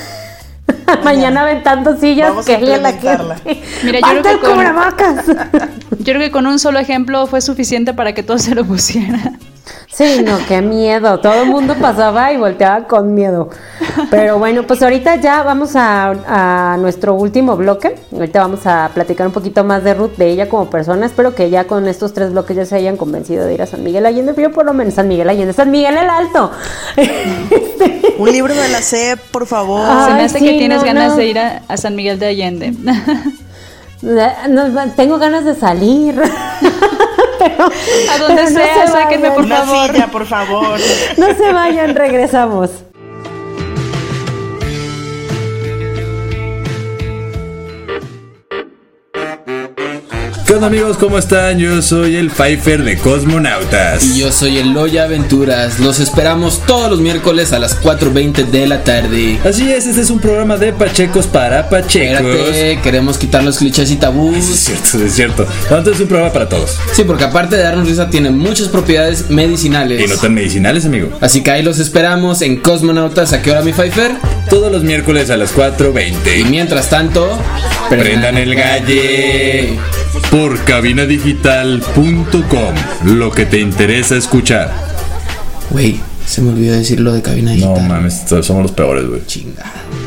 mañana aventando sillas vamos que a ella la implementarla. que Mira, yo creo que el con, cubrebocas. Yo creo que con un solo ejemplo fue suficiente para que todos se lo pusieran. Sí, no, qué miedo. Todo el mundo pasaba y volteaba con miedo. Pero bueno, pues ahorita ya vamos a, a nuestro último bloque. Ahorita vamos a platicar un poquito más de Ruth, de ella como persona. Espero que ya con estos tres bloques ya se hayan convencido de ir a San Miguel Allende. Yo por lo menos San Miguel Allende, San Miguel el Alto. Este... Un libro de la S E P, por favor. Ay, se me hace sí, que tienes no, ganas no. de ir a, a San Miguel de Allende. No, tengo ganas de salir. Pero, a donde pero no sea, se sáquenme por Una favor. silla, por favor. No se vayan, regresamos. ¿Qué onda amigos? ¿Cómo están? Yo soy el Pfeiffer de Cosmonautas. Y yo soy el Loya Aventuras. Los esperamos todos los miércoles a las cuatro veinte de la tarde. Así es, este es un programa de pachecos para pachecos. Espérate, queremos quitar los clichés y tabús. Eso es cierto, es cierto. Entonces es un programa para todos. Sí, porque aparte de darnos risa, tiene muchas propiedades medicinales. Y no tan medicinales, amigo. Así que ahí los esperamos en Cosmonautas. ¿A qué hora, mi Pfeiffer? Todos los miércoles a las cuatro veinte. Y mientras tanto, prendan el galle. Por cabina digital punto com. Lo que te interesa escuchar. Güey, se me olvidó decir lo de cabina digital. No mames, somos los peores, güey. Chinga.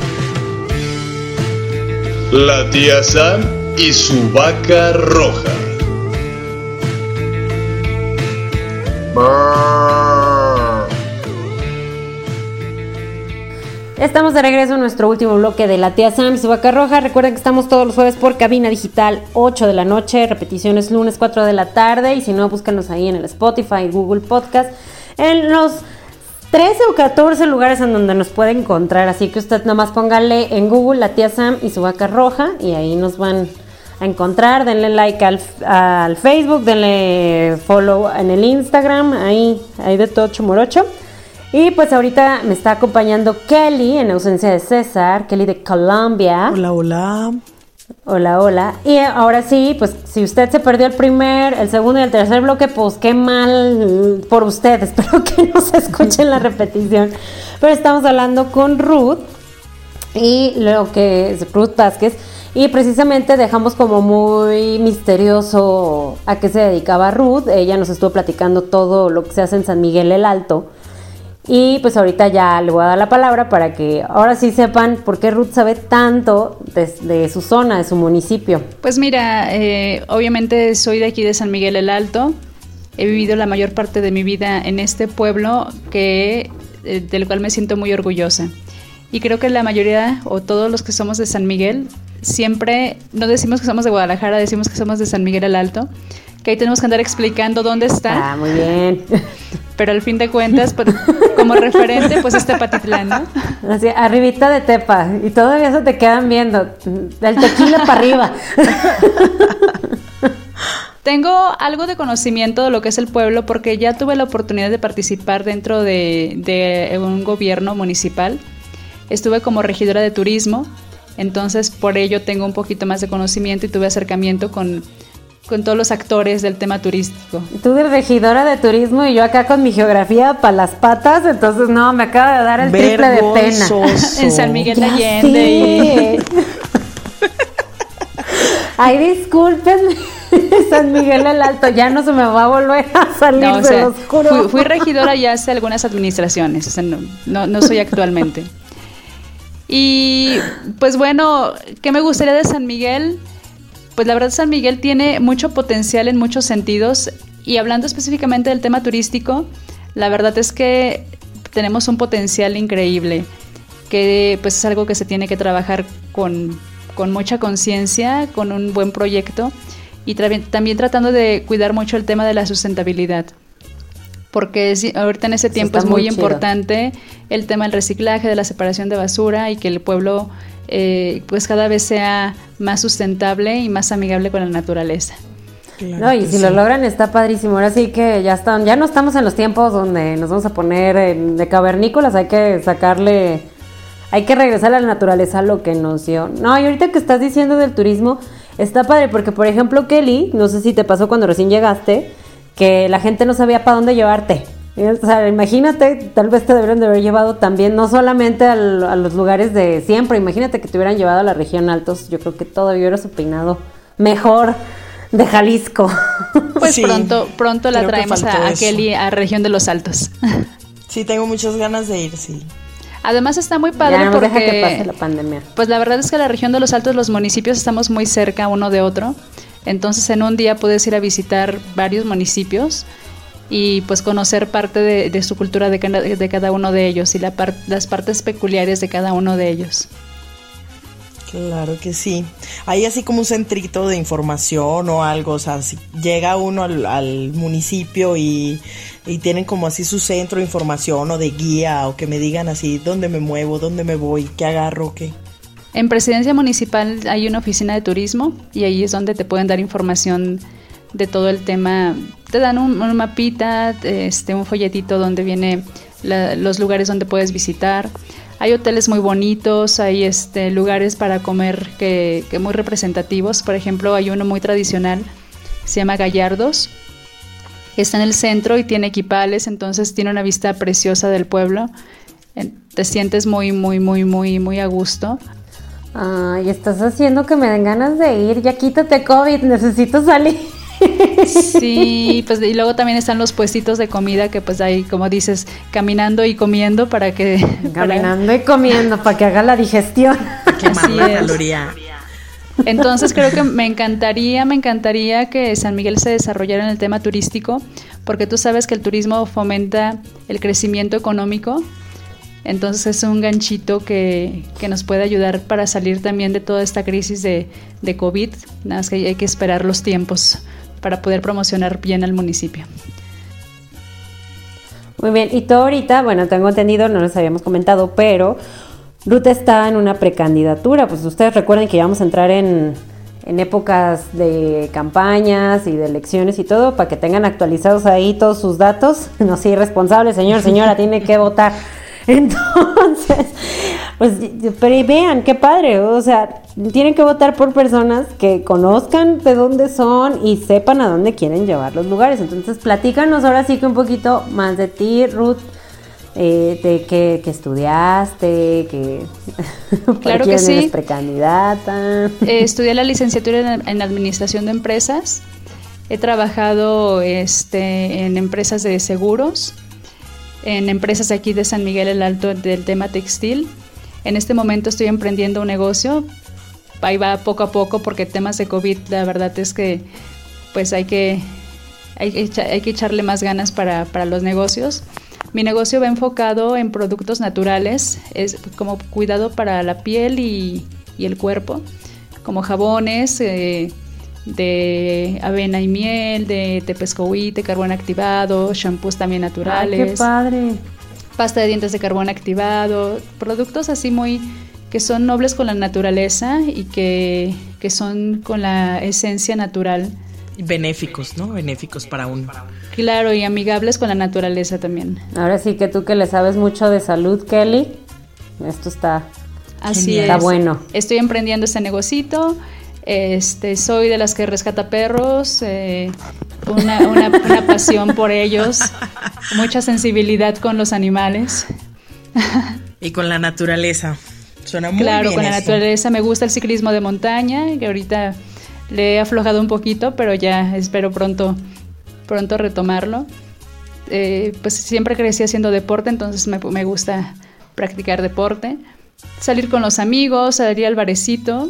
La tía Sam y su vaca roja. Estamos de regreso en nuestro último bloque de La Tía Sam y su vaca roja. Recuerden que estamos todos los jueves por Cabina Digital, ocho de la noche, repeticiones lunes, cuatro de la tarde, y si no, búscanos ahí en el Spotify, Google Podcast, en los trece o catorce lugares en donde nos puede encontrar, así que usted nomás póngale en Google La Tía Sam y su vaca roja y ahí nos van a encontrar. Denle like al, al Facebook, denle follow en el Instagram, ahí, ahí de todo chumorocho. Y pues ahorita me está acompañando Kelly en ausencia de César, Kelly de Colombia. Hola, hola. Hola, hola. Y ahora sí, pues si usted se perdió el primer, el segundo y el tercer bloque, pues qué mal por usted. Espero que no se escuche en la repetición. Pero estamos hablando con Ruth y lo que es Ruth Vázquez. Y precisamente dejamos como muy misterioso a qué se dedicaba Ruth. Ella nos estuvo platicando todo lo que se hace en San Miguel el Alto. Y pues ahorita ya le voy a dar la palabra para que ahora sí sepan por qué Ruth sabe tanto de, de su zona, de su municipio. Pues mira, eh, obviamente soy de aquí de San Miguel el Alto. He vivido la mayor parte de mi vida en este pueblo que, eh, del cual me siento muy orgullosa. Y creo que la mayoría o todos los que somos de San Miguel siempre no decimos que somos de Guadalajara, decimos que somos de San Miguel el Alto, que ahí tenemos que andar explicando dónde está. Ah, muy bien. Pero al fin de cuentas, pues, como referente, pues es Tepatitlán, ¿no? Así, arribita de Tepa, y todavía se te quedan viendo, del tequila para arriba. Tengo algo de conocimiento de lo que es el pueblo porque ya tuve la oportunidad de participar dentro de, de un gobierno municipal. Estuve como regidora de turismo, entonces por ello tengo un poquito más de conocimiento y tuve acercamiento con, con todos los actores del tema turístico. Tú de regidora de turismo y yo acá con mi geografía para las patas, entonces no, me acaba de dar el triple de pena. En San Miguel de Allende. Y... Ay, discúlpenme, San Miguel el Alto, ya no se me va a volver a salir, no, o se sea, los juro. Fui, fui regidora ya hace algunas administraciones, o sea, no, no, no soy actualmente. Y pues bueno, ¿qué me gustaría de San Miguel? Pues la verdad San Miguel tiene mucho potencial en muchos sentidos y hablando específicamente del tema turístico, la verdad es que tenemos un potencial increíble, que pues es algo que se tiene que trabajar con, con mucha conciencia, con un buen proyecto y tra- también tratando de cuidar mucho el tema de la sustentabilidad. Porque es, ahorita en ese tiempo es muy, muy importante el tema del reciclaje, de la separación de basura y que el pueblo eh, pues cada vez sea más sustentable y más amigable con la naturaleza. Claro no, y si sí. lo logran está padrísimo. Ahora sí que ya están, ya no estamos en los tiempos donde nos vamos a poner en, de cavernícolas, hay que sacarle, hay que regresar a la naturaleza a lo que nos dio. No, y ahorita que estás diciendo del turismo, está padre porque por ejemplo Kelly, no sé si te pasó cuando recién llegaste, que la gente no sabía para dónde llevarte. O sea, imagínate, tal vez te deberían de haber llevado también, no solamente al, a los lugares de siempre, imagínate que te hubieran llevado a la región Altos, yo creo que todavía hubieras opinado mejor de Jalisco. Pues sí, pronto pronto la traemos a, a Kelly a región de los Altos. Sí, tengo muchas ganas de ir, sí. Además está muy padre ya no porque... deja que pase la pandemia. Pues la verdad es que la región de los Altos, los municipios estamos muy cerca uno de otro. Entonces en un día puedes ir a visitar varios municipios y pues conocer parte de, de su cultura de cada, de cada uno de ellos y la par, las partes peculiares de cada uno de ellos. Claro que sí. Hay así como un centrito de información o algo, o sea, si llega uno al, al municipio y, y tienen como así su centro de información o de guía o que me digan así dónde me muevo, dónde me voy, qué agarro, qué... En Presidencia Municipal hay una oficina de turismo y ahí es donde te pueden dar información de todo el tema. Te dan un, un mapita, este, un folletito donde viene la, los lugares donde puedes visitar. Hay hoteles muy bonitos, hay este, lugares para comer que, que muy representativos. Por ejemplo, hay uno muy tradicional, se llama Gallardos. Está en el centro y tiene equipales, entonces tiene una vista preciosa del pueblo. Te sientes muy, muy, muy, muy, muy a gusto. Ay, estás haciendo que me den ganas de ir. Ya quítate COVID, necesito salir. Sí, pues y luego también están los puestitos de comida que pues ahí, como dices, caminando y comiendo para que... Caminando para... y comiendo para que haga la digestión. Quemar la caloría. Entonces creo que me encantaría, me encantaría que San Miguel se desarrollara en el tema turístico, porque tú sabes que el turismo fomenta el crecimiento económico. Entonces es un ganchito que, que nos puede ayudar para salir también de toda esta crisis de, de COVID. Nada más que hay que esperar los tiempos para poder promocionar bien al municipio. Muy bien, y tú ahorita, bueno, tengo entendido, no les habíamos comentado, pero Ruth está en una precandidatura. Pues ustedes recuerden que ya vamos a entrar en, en épocas de campañas y de elecciones y todo, para que tengan actualizados ahí todos sus datos. No sea irresponsable, señor, señora, tiene que votar. Entonces, pues, pero vean, qué padre, o sea, tienen que votar por personas que conozcan de dónde son y sepan a dónde quieren llevar los lugares. Entonces, platícanos ahora sí que un poquito más de ti, Ruth. eh, de que, que estudiaste, que claro que sí. Eres precandidata. Eh, estudié la licenciatura en, en Administración de Empresas. He trabajado este, en empresas de seguros, en empresas de aquí de San Miguel el Alto del tema textil. En este momento estoy emprendiendo un negocio. Ahí va poco a poco porque temas de COVID, la verdad es que pues hay que, hay que, echa, hay que echarle más ganas para, para los negocios. Mi negocio va enfocado en productos naturales, es como cuidado para la piel y, y el cuerpo, como jabones eh, de avena y miel, de tepescohuite, carbón activado, shampoos también naturales. ¡Ay, qué padre! Pasta de dientes de carbón activado, productos así muy que son nobles con la naturaleza y que, que son con la esencia natural. Benéficos, ¿no? Benéficos para uno. Claro, y amigables con la naturaleza también. Ahora sí que tú que le sabes mucho de salud, Kelly, esto está, así está es. bueno. Estoy emprendiendo este negocito, este, soy de las que rescata perros, eh, una, una, una pasión por ellos, mucha sensibilidad con los animales. Y con la naturaleza. Suena muy claro, bien con la eso. naturaleza. Me gusta el ciclismo de montaña, que ahorita le he aflojado un poquito, pero ya espero pronto, pronto retomarlo. Eh, pues siempre crecí haciendo deporte, entonces me, me gusta practicar deporte. Salir con los amigos, salir al barecito.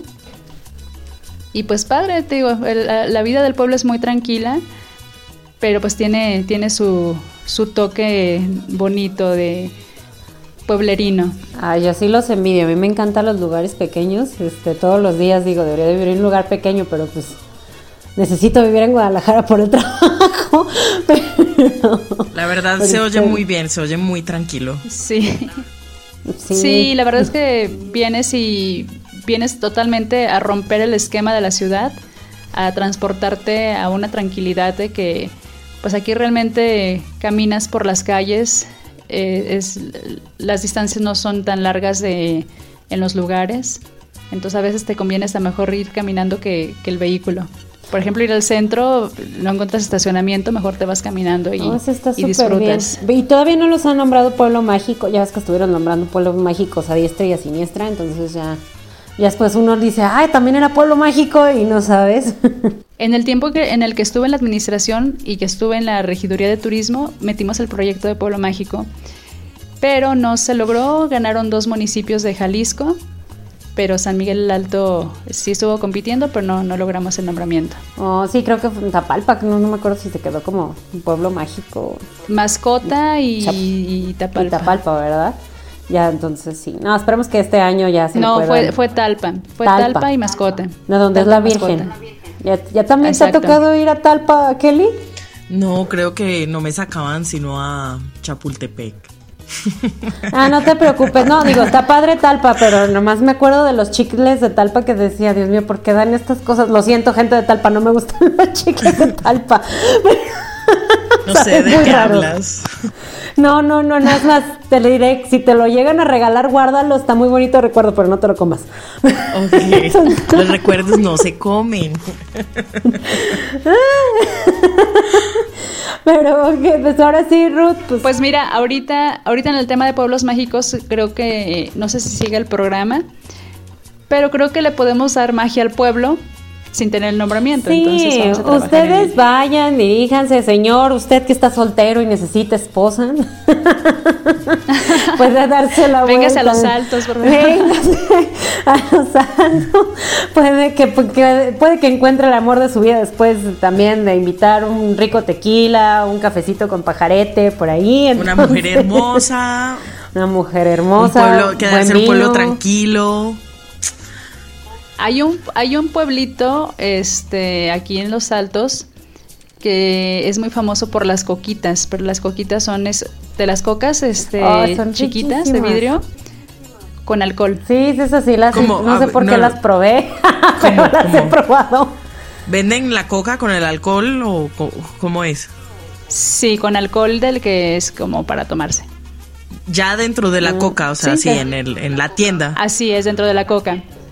Y pues padre, te digo, el, la, la vida del pueblo es muy tranquila, pero pues tiene, tiene su, su toque bonito de pueblerino. Ay, yo sí los envidio. A mí me encantan los lugares pequeños. Este, todos los días digo, debería de vivir en un lugar pequeño, pero pues necesito vivir en Guadalajara por el trabajo. Pero, la verdad se oye este... muy bien, se oye muy tranquilo. Sí. sí. Sí, la verdad es que vienes y vienes totalmente a romper el esquema de la ciudad, a transportarte a una tranquilidad de que pues aquí realmente caminas por las calles. Eh, es, las distancias no son tan largas de, en los lugares, entonces a veces te conviene hasta mejor ir caminando que, que el vehículo. Por ejemplo, ir al centro, no encuentras estacionamiento, mejor te vas caminando y, oh, está y disfrutas. Bien. Y todavía no los han nombrado pueblo mágico, ya ves que estuvieron nombrando pueblos mágicos a diestra y a siniestra, entonces ya, ya después uno dice, ay, también era pueblo mágico y no sabes. En el tiempo que, en el que estuve en la administración y que estuve en la regiduría de turismo, metimos el proyecto de pueblo mágico, pero no se logró. Ganaron dos municipios de Jalisco, pero San Miguel el Alto sí estuvo compitiendo, pero no, no logramos el nombramiento. Oh, sí, creo que fue en Tapalpa, no, no me acuerdo si se quedó como un pueblo mágico. Mascota y, Chap- y Tapalpa. Y Tapalpa, ¿verdad? Ya, entonces sí. No, esperemos que este año ya se No, puedan... fue, fue Talpa, fue Talpa, Talpa y Mascota. De donde es la Virgen. ¿Ya, ya también Exacto. te ha tocado ir a Talpa, Kelly? No, creo que no me sacaban sino a Chapultepec. Ah, no te preocupes, no, digo, está padre Talpa, pero nomás me acuerdo de los chicles de Talpa que decía, Dios mío, ¿por qué dan estas cosas? Lo siento, gente de Talpa, no me gustan los chicles de Talpa. No sé de qué raro. hablas. No, no, no, no, es más, te le diré, si te lo llegan a regalar, guárdalo, está muy bonito el recuerdo, pero no te lo comas. Okay. Los recuerdos no se comen. Pero okay, pues ahora sí, Ruth. Pues. pues mira, ahorita, ahorita en el tema de pueblos mágicos, creo que, no sé si sigue el programa, pero creo que le podemos dar magia al pueblo sin tener el nombramiento. Sí, entonces vamos a ustedes vayan, diríjanse, señor, usted que está soltero y necesita esposa, puede darse la vuelta. Véngase a Los Altos, por favor. Véngase a Los Altos. Puede que, que, puede que encuentre el amor de su vida después también de invitar un rico tequila, un cafecito con pajarete, por ahí. Entonces, una mujer hermosa. Una mujer hermosa. Un pueblo, que debe ser un pueblo tranquilo. Hay un, hay un pueblito este, aquí en Los Altos que es muy famoso por las coquitas, pero las coquitas son es, de las cocas este, oh, son chiquitas de vidrio con alcohol. Sí, sí, sí, las, no sé por no, qué las probé, pero las ¿cómo? He probado. ¿Venden la coca con el alcohol o cómo es? Sí, con alcohol del que es como para tomarse. Ya dentro de la mm, coca, o sea, sí, sí en, el, en la tienda. Así es, dentro de la coca.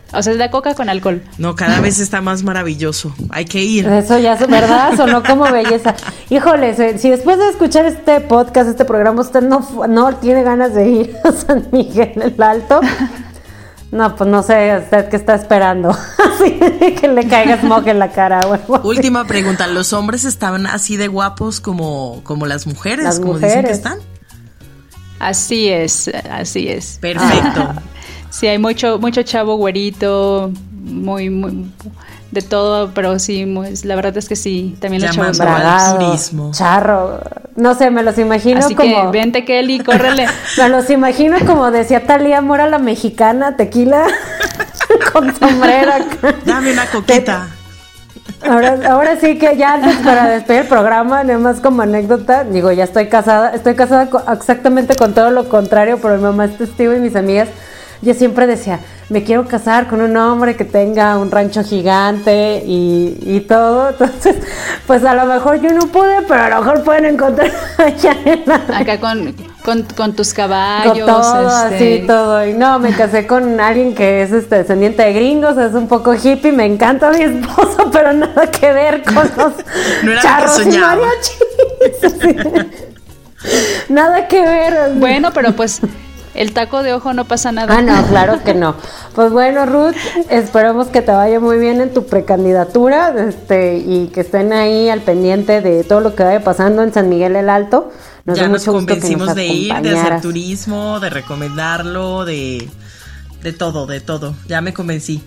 O sea, es la coca con alcohol. No, cada vez está más maravilloso. Hay que ir. Eso ya es verdad, sonó como belleza. Híjole, si después de escuchar este podcast, este programa, usted no, no tiene ganas de ir a San Miguel el Alto, no, pues no sé usted qué está esperando. Así que le caiga smog en la cara. Bueno. Última pregunta, ¿los hombres estaban así de guapos como, como las mujeres? Las como mujeres. dicen que están. Así es, así es. Perfecto. Ah, sí, hay mucho, mucho chavo güerito, muy, muy de todo, pero sí, muy, la verdad es que sí, también los chavos Llamando al turismo. Charro, no sé, me los imagino Así como... que vente, Kelly, córrele. Me los imagino como decía Talía Mora, la mexicana, tequila con sombrero acá. Dame una coquita. Ahora, ahora sí que ya antes para despedir el programa, nada más como anécdota, digo, ya estoy casada, estoy casada con, exactamente con todo lo contrario, pero mi mamá es testigo y mis amigas, yo siempre decía, me quiero casar con un hombre que tenga un rancho gigante y, y todo, entonces, pues a lo mejor yo no pude, pero a lo mejor pueden encontrar allá en la... Acá con, con, con tus caballos. Con todo, este... así, todo. Y no, me casé con alguien que es este descendiente de gringos, es un poco hippie, me encanta mi esposo, pero nada que ver con los no era charros lo que y soñaba. mariachis. Nada que ver. Bueno, pero pues el taco de ojo no pasa nada. Ah, no, claro que no. Pues bueno, Ruth, esperamos que te vaya muy bien en tu precandidatura, este, y que estén ahí al pendiente de todo lo que vaya pasando en San Miguel el Alto. Nos ya da nos mucho gusto que convencimos nos de ir, de hacer acompañaras. turismo, de recomendarlo, de, de todo, de todo. Ya me convencí.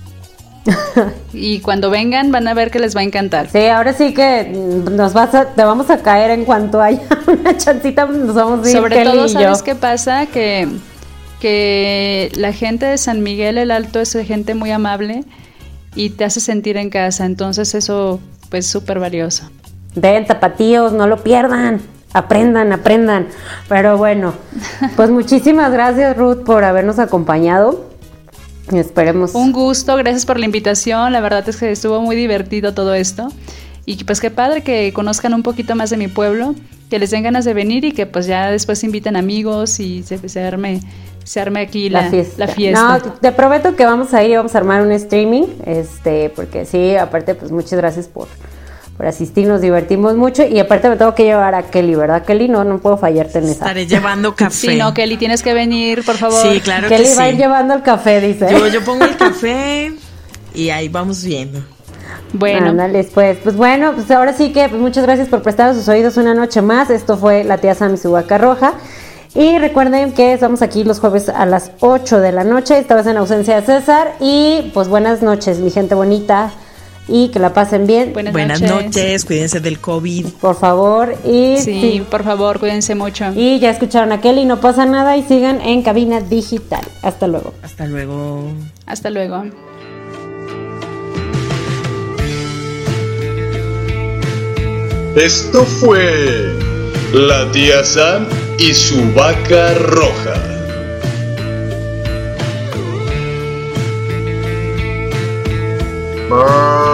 Y cuando vengan van a ver que les va a encantar. Sí, ahora sí que nos vas a, te vamos a caer en cuanto haya una chancita, nos vamos a ir Sobre Kelly todo, y yo. ¿sabes qué pasa? Que, que la gente de San Miguel el Alto es gente muy amable y te hace sentir en casa. Entonces eso, pues, súper valioso. Ven, tapatíos, no lo pierdan. Aprendan, aprendan. Pero bueno, pues muchísimas gracias, Ruth, por habernos acompañado. Esperemos. Un gusto, gracias por la invitación. La verdad es que estuvo muy divertido todo esto. Y pues qué padre que conozcan un poquito más de mi pueblo, que les den ganas de venir y que pues ya después inviten amigos y se, se arme se arme aquí la, la, fiesta. la fiesta. No, te prometo que vamos a ir y vamos a armar un streaming, este, porque sí, aparte pues muchas gracias por, por asistir, nos divertimos mucho y aparte me tengo que llevar a Kelly, ¿verdad, Kelly? No, no puedo fallarte en esa. Estaré llevando café. Sí, no, Kelly, tienes que venir, por favor. Sí, claro Kelly que sí. va a ir llevando el café, dice. Yo, yo pongo el café y ahí vamos viendo. Bueno, ándale, pues, pues bueno, pues ahora sí que pues muchas gracias por prestar sus oídos una noche más. Esto fue la tía Sammy su vaca roja. Y recuerden que estamos aquí los jueves a las ocho de la noche. Esta vez en ausencia de César. Y pues buenas noches, mi gente bonita. Y que la pasen bien. Buenas, buenas noches. noches, cuídense del COVID. Por favor. Y sí, sí, por favor, cuídense mucho. Y ya escucharon a Kelly, no pasa nada. Y sigan en Cabina Digital. Hasta luego. Hasta luego. Hasta luego. Esto fue la tía Sam y su vaca roja. Brrr.